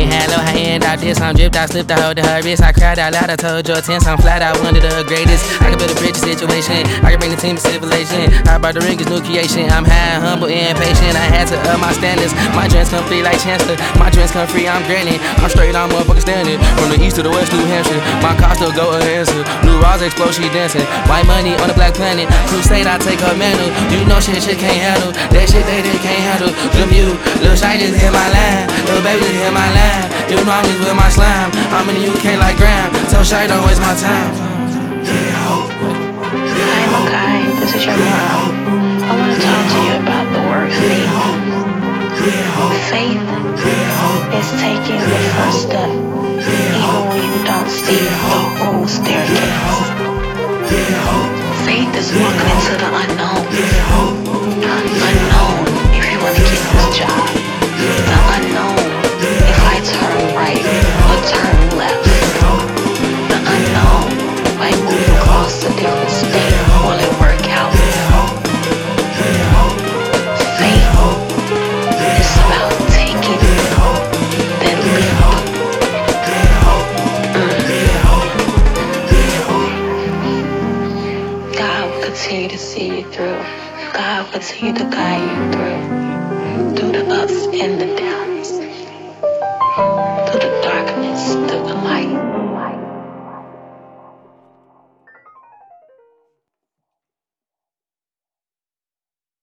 had low high end out this. I'm dripped, I slipped, I hold her wrist. I cried out loud, I told your 10, I'm flat out, one of the greatest. I can build a bridge situation, I can bring the team to civilization. I brought the ring, it's new creation. I'm high, humble, and patient. I had to up my standards. My dreams come free like Chancellor. My dreams come free, I'm granted. I'm straight, I'm motherfucking standing. From the east to the west, New Hampshire. My car still go answer. New Raws explode, she dancing. White money on the black planet. Crusade, I take her mantle. You know shit can't handle. That shit they can't handle. Them you, little shy just hit my line. Little baby just hit my line. You know I'm just with my slime. I'm in the UK like Graham. So shy, don't waste my time. Hi, Makai. This is your mom. I want to talk to you about the word faith. Faith is taking the first step, even when you don't see the whole staircase. Faith is walking into the unknown. The unknown if you want to get this job. The unknown if I turn right or turn left. The unknown if I move across a different state. Will it work out? Faith is about taking that leap. God will continue to see you through. God will continue to guide you through the ups and the downs.